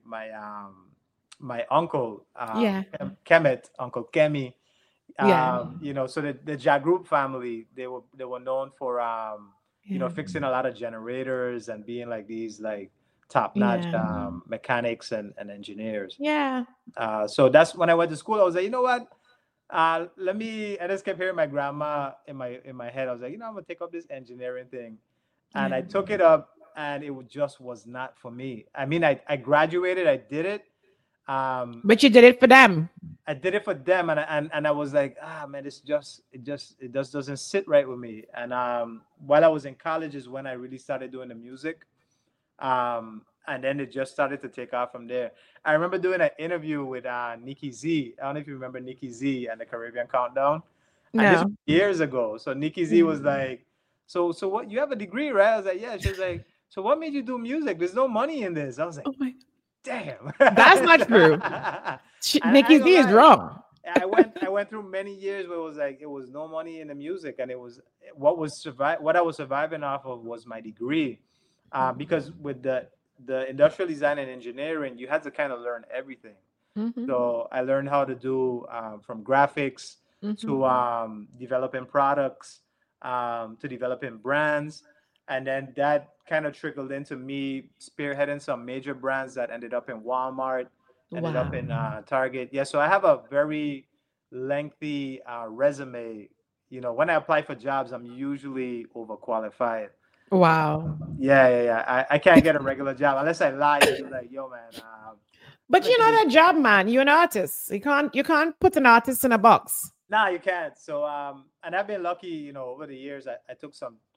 uncle, Kemet, Uncle Kemi. So the Jagroup family, they were known for fixing a lot of generators and being like these like top-notch mechanics and engineers. Yeah. So that's when I went to school. I was like, you know what? I just kept hearing my grandma in my head. I was like, I'm gonna take up this engineering thing. And I took it up, and it just was not for me. I mean, I graduated, I did it. But you did it for them. I did it for them, and I was like, man, it just doesn't sit right with me. And while I was in college is when I really started doing the music. And then it just started to take off from there. I remember doing an interview with Nikki Z. I don't know if you remember Nikki Z and the Caribbean Countdown. No. And this was years ago. So Nikki Z was like, so what, you have a degree, right? I was like, yeah. She was like, so what made you do music? There's no money in this. I was like, oh my, damn. That's not true. Nikki Z is wrong. I went through many years where it was no money in the music, and it was what I was surviving off of was my degree, because with the industrial design and engineering, you had to kind of learn everything. So I learned how to do from graphics to developing products, to developing brands. And then that kind of trickled into me spearheading some major brands that ended up in Walmart, ended up in Target. Yeah, so I have a very lengthy resume. When I apply for jobs, I'm usually overqualified. Wow. Yeah. I can't get a regular job unless I lie and be like, yo, man. But you're not a job man. You're an artist. You can't put an artist in a box. No, you can't. So and I've been lucky, over the years. I took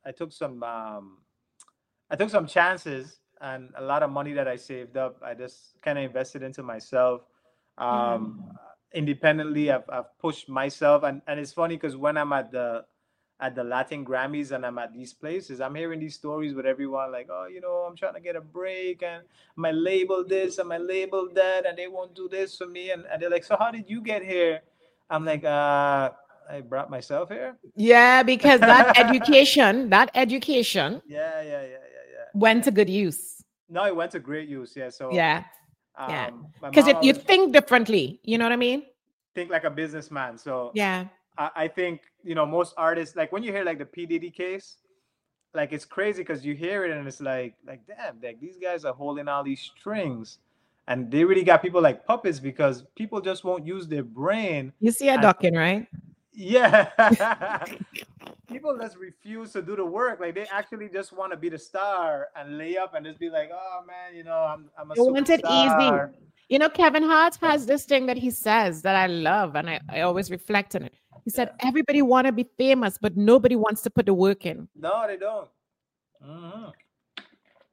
some chances, and a lot of money that I saved up, I just kind of invested into myself. Independently, I've pushed myself, and it's funny because when I'm at the Latin Grammys and I'm at these places, I'm hearing these stories with everyone like, oh, I'm trying to get a break, and my label this and my label that, and they won't do this for me, and they're like, so how did you get here? I'm like, I brought myself here. Yeah, because that education, yeah, went to good use. No, it went to great use. Yeah. So because if you think differently, you know what I mean? Think like a businessman. So yeah, I think most artists, like when you hear like the P. Diddy case, like it's crazy because you hear it and it's like damn, like these guys are holding all these strings. And they really got people like puppets because people just won't use their brain. You see a ducking, right? Yeah. People just refuse to do the work. Like they actually just want to be the star and lay up and just be like, oh man, I'm a superstar. Want it easy. Kevin Hart has this thing that he says that I love, and I always reflect on it. He said, everybody want to be famous, but nobody wants to put the work in. No, they don't.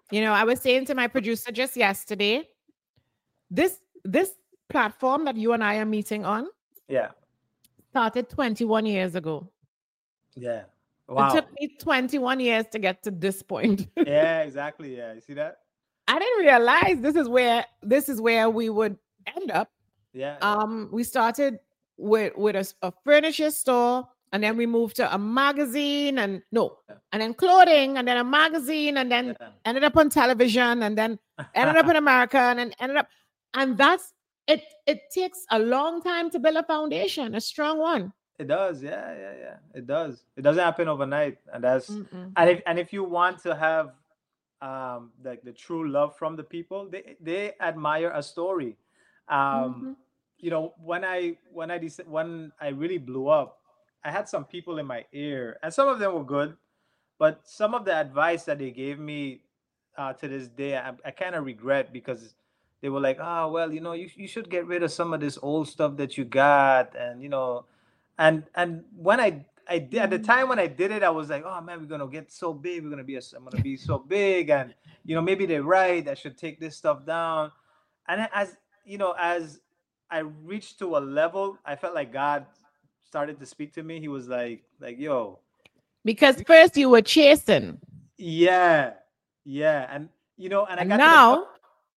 You know, I was saying to my producer just yesterday, this platform that you and I are meeting on Yeah. started 21 years ago. Yeah. It Wow. took me 21 years to get to this point. Yeah, exactly. Yeah. You see that? I didn't realize this is where we would end up. Yeah. We started with a furniture store, and then we moved to a magazine, and then clothing, and then a magazine, and then ended up on television, and then ended up in America, and then ended up, and that's it. It takes a long time to build a foundation, a strong one. It does. Yeah. It does. It doesn't happen overnight, and that's Mm-mm. and if you want to have like the true love from the people, they admire a story. Mhm. You know, when I really blew up, I had some people in my ear, and some of them were good, but some of the advice that they gave me to this day, I kind of regret, because they were like, "Oh, well, you know, you should get rid of some of this old stuff that you got," and you know, and when I did, at the time when I did it, I was like, "Oh man, we're gonna get so big. I'm gonna be so big," and you know, maybe they're right. I should take this stuff down. And as you know, as I reached to a level, I felt like God started to speak to me. He was like, "Yo, Because first you were chasing, yeah, yeah," and you know, and I and got to the point now,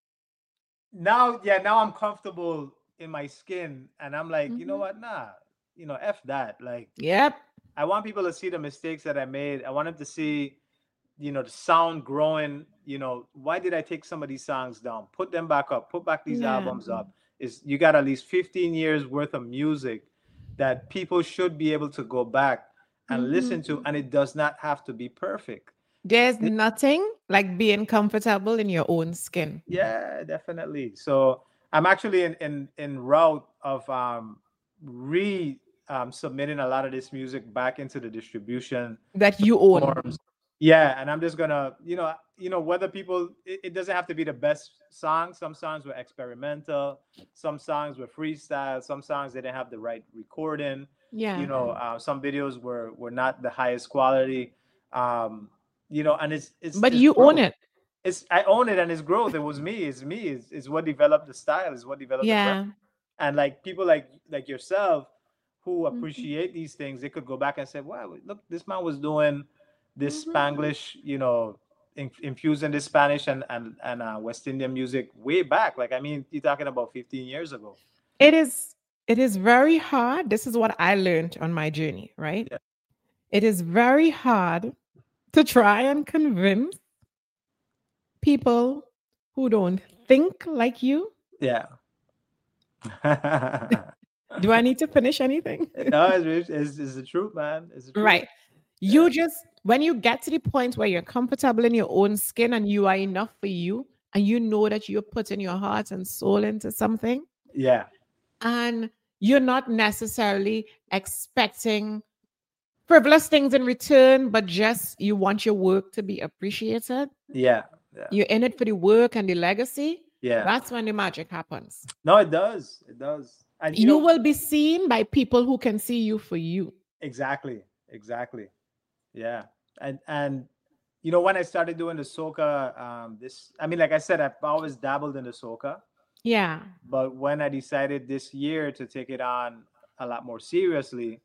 now, yeah, now I'm comfortable in my skin, and I'm like, you know Mhm. what, nah, you know, f that, like. Yep, I want people to see the mistakes that I made. I want them to see, you know, the sound growing. You know, why did I take some of these songs down? Put them back up. Put back these yeah. albums up. Is you got at least 15 years worth of music that people should be able to go back and Mhm. listen to, and it does not have to be perfect. There's nothing like being comfortable in your own skin Yeah, definitely. So I'm actually in route of re submitting a lot of this music back into the distribution that you own. forms. Yeah, and I'm just gonna, whether people, it doesn't have to be the best song. Some songs were experimental, some songs were freestyle, some songs they didn't have the right recording. Yeah. Some videos were not the highest quality. And But it's you own growth. it. I own it, and it's growth. It was me. It's me. It's what developed the style. It's what developed the brand. Yeah. And like people like yourself who Mhm. appreciate these things, they could go back and say, "Wow, look, this man was doing this Mhm. Spanglish, infusing this Spanish and West Indian music way back." Like, I mean, you're talking about 15 years ago. It is very hard. This is what I learned on my journey, right? Yeah. It is very hard to try and convince people who don't think like you. Yeah. Do I need to finish anything? No, it's the truth, man. It's the truth. Right. You just, when you get to the point where you're comfortable in your own skin and you are enough for you, and you know that you're putting your heart and soul into something, Yeah. and you're not necessarily expecting frivolous things in return, but just you want your work to be appreciated. Yeah. Yeah. You're in it for the work and the legacy. Yeah. That's when the magic happens. No, it does. It does. And You will be seen by people who can see you for you. Exactly. Yeah. And when I started doing the soca, like I said, I've always dabbled in the soca. Yeah. But when I decided this year to take it on a lot more seriously,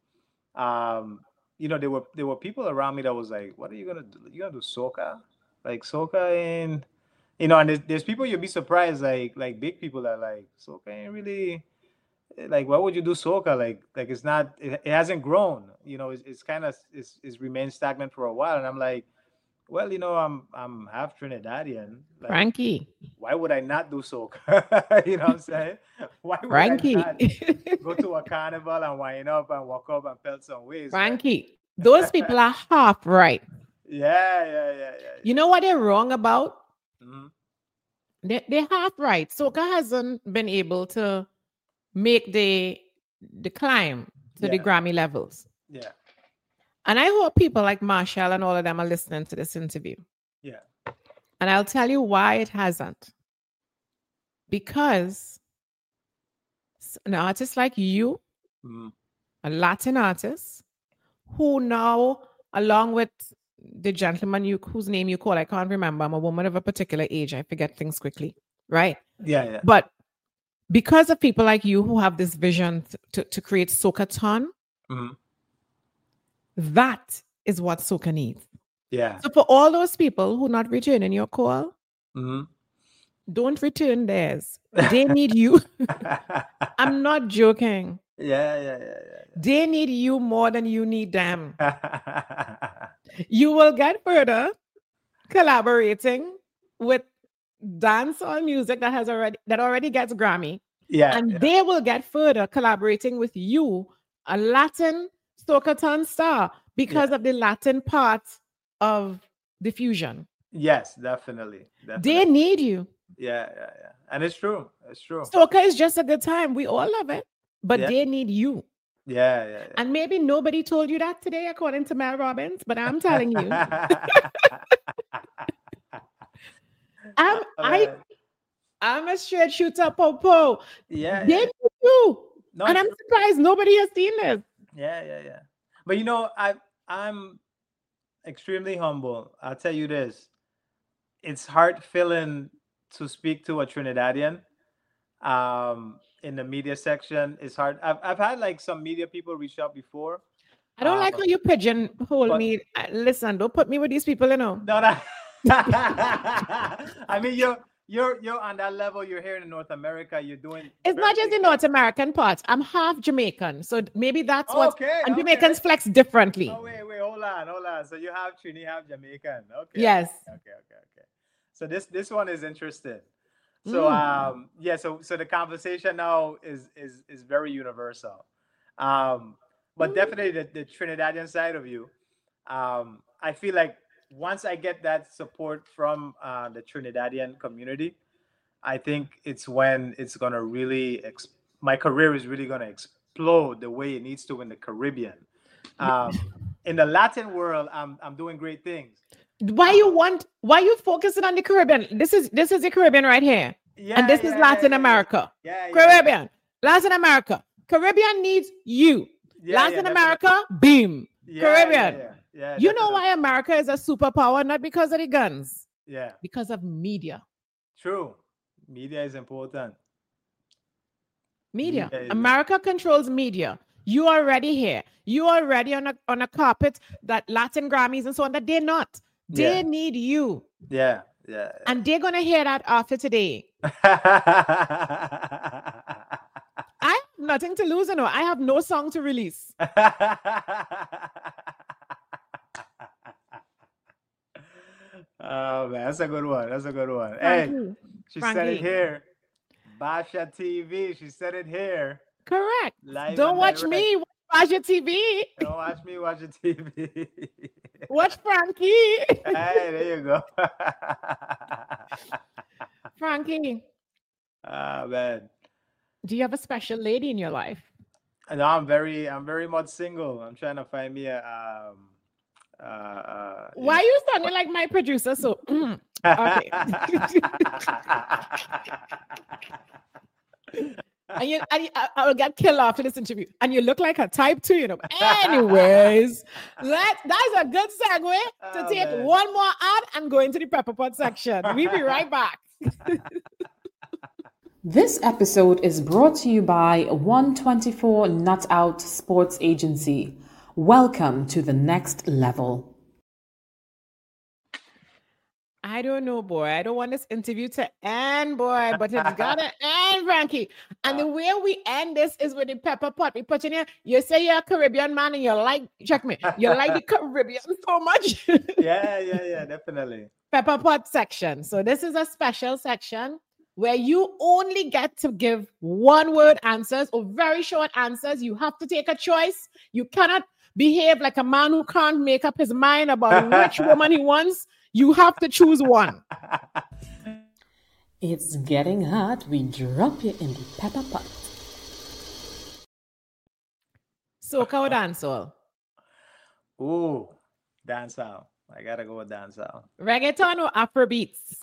there were people around me that was like, "What are you gonna do? You gonna do soca? Like soca and and there's people you'll be surprised, like big people that like soca ain't really, like, why would you do soca? Like it's not, it hasn't grown. It's kind of it's remained stagnant for a while, and I'm like, well, I'm half Trinidadian. Like, Frankie. why would I not do soca? You know what I'm saying? Why would Frankie. I not go to a carnival and wind up and walk up and pelt some waves? Frankie. Those people are half right. Yeah. You know what they're wrong about? Mm-hmm. They're half right. Soca hasn't been able to make the climb to the Grammy levels. Yeah. And I hope people like Marshall and all of them are listening to this interview. Yeah. And I'll tell you why it hasn't. Because an artist like you, a Latin artist, who now, along with the gentleman whose name you call, I can't remember. I'm a woman of a particular age. I forget things quickly. Right? Yeah. But because of people like you who have this vision to create Socathon, that is what Soca needs. Yeah. So for all those people who not returning your call, don't return theirs. They need you. I'm not joking. Yeah. They need you more than you need them. You will get further collaborating with dancehall music that already gets Grammy. And they will get further collaborating with you, a Latin Socathon star, because of the Latin part of the fusion. Yes, definitely. They need you. Yeah. And it's true. Soca is just a good time. We all love it, but they need you. Yeah. And maybe nobody told you that today, according to Mel Robbins, but I'm telling you. I'm a straight shooter, Popo. Yeah. They need you. No, and I'm surprised nobody has seen this. Yeah. But I'm extremely humble. I'll tell you this. It's heart-filling to speak to a Trinidadian. In the media section, it's hard. I've had like some media people reach out before. I don't like how you pigeonhole me. Listen, don't put me with these people, No. I mean, you're on that level. You're here in North America. You're doing. It's not just the North American part. I'm half Jamaican, so maybe that's what. And Jamaicans flex differently. Oh wait, hold on. So you have Trini, have Jamaican. Okay. Yes. Okay. So this one is interesting. So so the conversation now is very universal, but definitely the Trinidadian side of you. I feel like once I get that support from the Trinidadian community, I think it's when it's gonna really my career is really gonna explode the way it needs to in the Caribbean. In the Latin world, I'm doing great things. Why you focusing on the Caribbean? This is the Caribbean right here. And this is Latin America. Caribbean. Latin America. Caribbean needs you. Latin America, beam. Caribbean. You know why America is a superpower? Not because of the guns. Yeah. Because of media. True. Media is important. Media. America controls media. You are already here. You are already on a carpet that Latin Grammys and so on that they're not. They need you. Yeah. And they're going to hear that after today. I have nothing to lose. I have no song to release. Oh, man. That's a good one. Hey, she said it here. Basha TV. She said it here. Correct. Don't watch me. Watch Basha TV. Don't watch me. Watch the TV. Watch Frankie. Hey, there you go. Frankie. Man. Do you have a special lady in your life? No, I'm very much single. I'm trying to find me a why are you sounding like my producer? So okay. And I'll get killed after this interview. And you look like a type 2, Anyways, that's a good segue to take one more ad and go into the pepper pot section. We'll be right back. This episode is brought to you by 124 Nut Out Sports Agency. Welcome to the next level. I don't know, boy. I don't want this interview to end, boy, but it's gotta end, Frankie. And the way we end this is with the pepper pot. We put in here, you say you're a Caribbean man and you like the Caribbean so much. Yeah, definitely. Pepper pot section. So this is a special section where you only get to give one-word answers or very short answers. You have to take a choice. You cannot behave like a man who can't make up his mind about which woman he wants. You have to choose one. It's getting hot. We drop you in the pepper pot. Soca or dancehall? Ooh, dancehall. I gotta go with dancehall. Reggaeton or Afrobeats?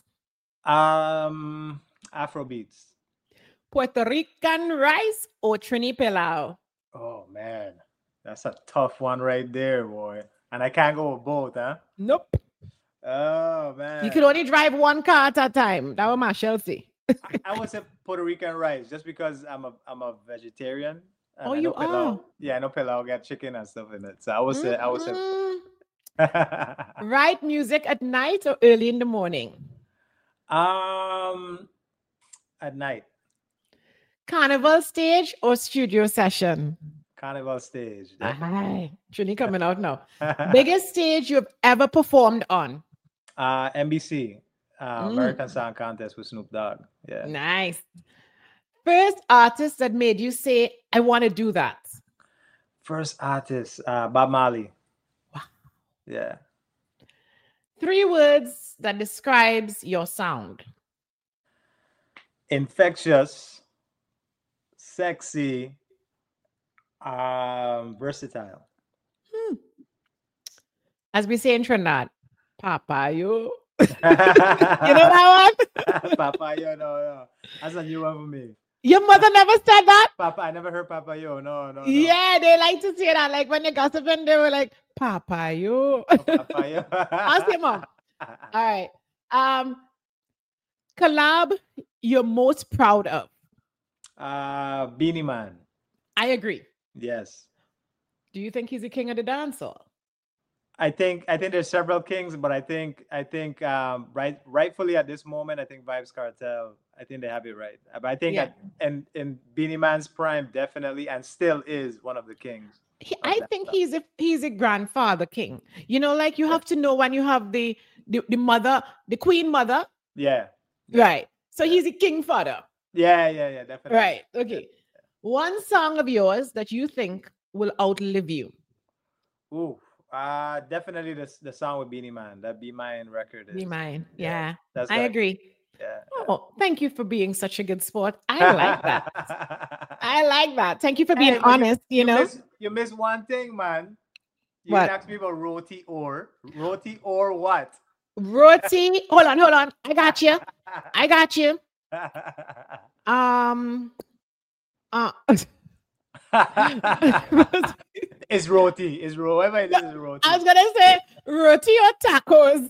Afrobeats. Puerto Rican rice or Trini Pilau? Oh man, that's a tough one right there, boy. And I can't go with both, huh? Nope. Oh man. You could only drive one car at a time. That was my Chelsea. I would say Puerto Rican rice just because I'm a vegetarian. And Oh, I you know pilau, are? yeah, I know pilau got chicken and stuff in it. So I would say Mm-mm. Write music at night or early in the morning? At night. Carnival stage or studio session? Carnival stage. Aye. Trini coming out now. Biggest stage you've ever performed on? NBC, American Song Contest with Snoop Dogg. Yeah. Nice. First artist that made you say, I want to do that? First artist, Bob Marley. Wow. Yeah. 3 words that describes your sound. Infectious, sexy, versatile. As we say in Trinidad, Papa, you. You know that one? Papa, yo, no. That's a new one for me. Your mother never said that? Papa, I never heard Papa, yo. No. Yeah, they like to say that. Like when they gossiping, they were like, Papa, you. Oh, Papa, yo. Ask your mom. All right. Collab you're most proud of? Beanie Man. I agree. Yes. Do you think he's the king of the dancehall? I think there's several kings, but I think rightfully at this moment, I think Vybz Kartel, I think they have it right. But I think in Beanie Man's prime, definitely, and still is one of the kings. I think he's a grandfather king. You know, like you have to know when you have the mother, the queen mother. Yeah. Right. So he's a king father. Yeah, definitely. Right. Okay. One song of yours that you think will outlive you. Ooh. Definitely the song with Beanie Man. That Be Mine record is. Be Mine. Yeah. I agree. Yeah. Oh, thank you for being such a good sport. I like that. I like that. Thank you for being honest. You know, you missed one thing, man. You what? asked me about roti or what? Roti. Hold on. I got you. It's roti. It's whatever it is roti. I was gonna say roti or tacos.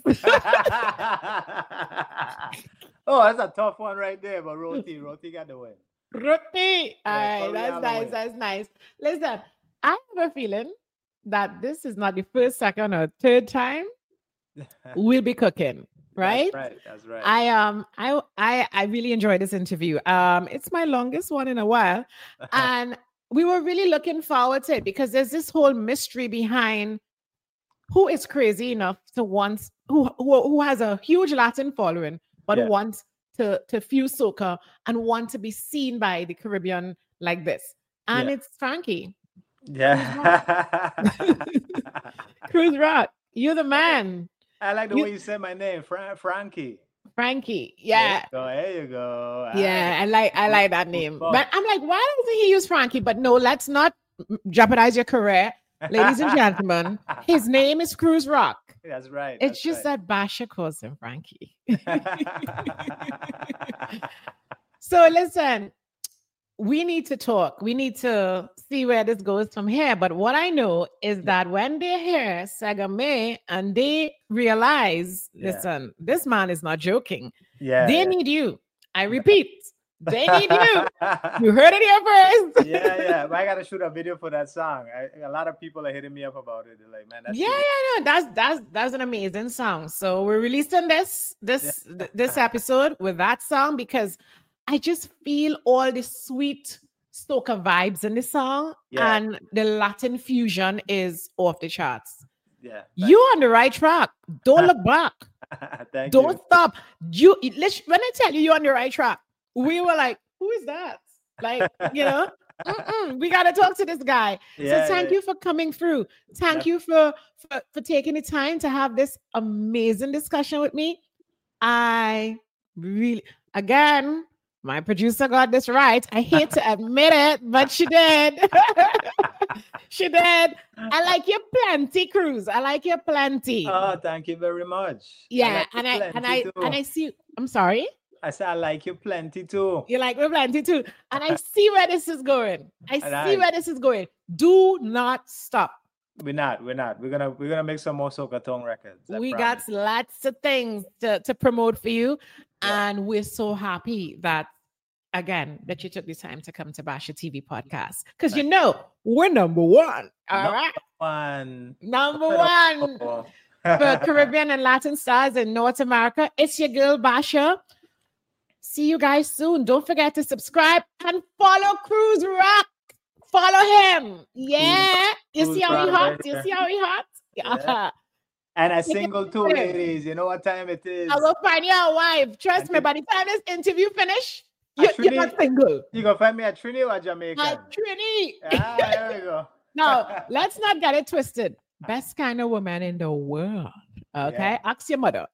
Oh, that's a tough one right there, but roti got the win. Roti. All right, that's nice. Listen, I have a feeling that this is not the first, second, or third time we'll be cooking. Right? That's right. I really enjoyed this interview. It's my longest one in a while. And we were really looking forward to it because there's this whole mystery behind who is crazy enough to want who has a huge Latin following, but wants to fuse soca and want to be seen by the Caribbean like this. And it's Frankie. Yeah. Cruz Rock. You're the man. I like the way you said my name, Frankie. Frankie, yeah. There you go. Yeah, I like that name. But I'm like, why doesn't he use Frankie? But no, let's not jeopardize your career, ladies and gentlemen. His name is Cruz Rock. That's right. It's just that Basha calls him Frankie. So listen, we need to talk. We need to see where this goes from here. But what I know is that when they hear Sagame and they realize, listen, this man is not joking. They need you. I repeat, they need you. You heard it here first. Yeah. But I gotta shoot a video for that song. A lot of people are hitting me up about it. They're like, man, that's an amazing song. So we're releasing this episode with that song because I just feel all the sweet soca vibes in the song, and the Latin fusion is off the charts. Yeah, you're on the right track. Don't look back. Don't stop. When I tell you you're on the right track, we were like, "Who is that?" Like, you know, we gotta talk to this guy. So thank you for coming through. Thank you for taking the time to have this amazing discussion with me. I really, again. My producer got this right. I hate to admit it, but she did. She did. I like you plenty, Cruz. I like you plenty. Oh, thank you very much. Yeah, I see. I'm sorry. I said I like you plenty too. You like me plenty too, and I see where this is going. I see where this is going. Do not stop. We're not. We're gonna make some more Soca Tongue records. We got lots of things to promote for you. Yeah. And we're so happy that, again, that you took the time to come to Basha TV podcast. Because you know, we're number one. All right. Number one for Caribbean and Latin stars in North America. It's your girl, Basha. See you guys soon. Don't forget to subscribe and follow Cruz Rock. Follow him. Yeah. You see how he hot? You see how he hot? Yeah. And a single too, ladies. You know what time it is. I will find you a wife. Trust me, by the time this interview finish, you're not single. You gonna find me at Trini or Jamaica? At Trini. There we go. Now, let's not get it twisted. Best kind of woman in the world. Okay? Yeah. Ask your mother.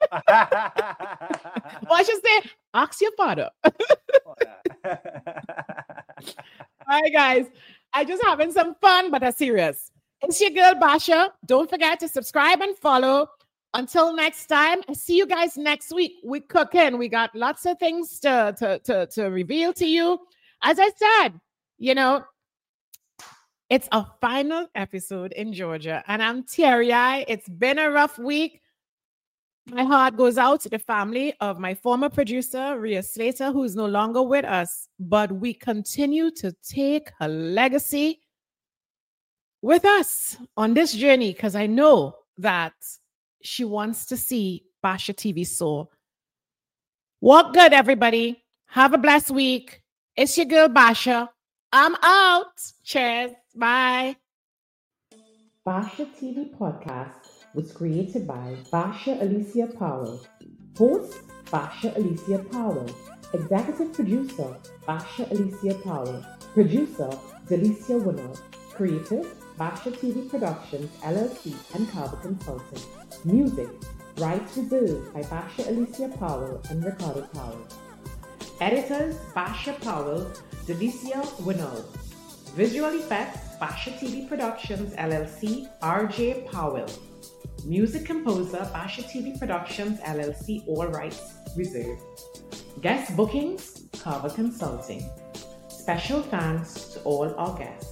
What should say? Ask your father. All right, guys. I just having some fun, but I'm serious. It's your girl, Basha. Don't forget to subscribe and follow. Until next time, I see you guys next week. We cooking. We got lots of things to reveal to you. As I said, you know, it's a final episode in Georgia, and I'm teary-eyed. It's been a rough week. My heart goes out to the family of my former producer, Rhea Slater, who is no longer with us, but we continue to take her legacy with us on this journey because I know that she wants to see Basha TV soar. Walk good, everybody. Have a blessed week. It's your girl, Basha. I'm out. Cheers. Bye. Basha TV podcast was created by Basha Alicia Powell. Host, Basha Alicia Powell. Executive producer, Basha Alicia Powell. Producer, Delicia Winner. Creative, Basha TV Productions, LLC and Carver Consulting. Music, rights reserved by Basha Alicia Powell and Ricardo Powell. Editors, Basha Powell, Delicia Winner. Visual effects, Basha TV Productions, LLC, RJ Powell. Music composer, Basha TV Productions, LLC, all rights reserved. Guest bookings, Carver Consulting. Special thanks to all our guests.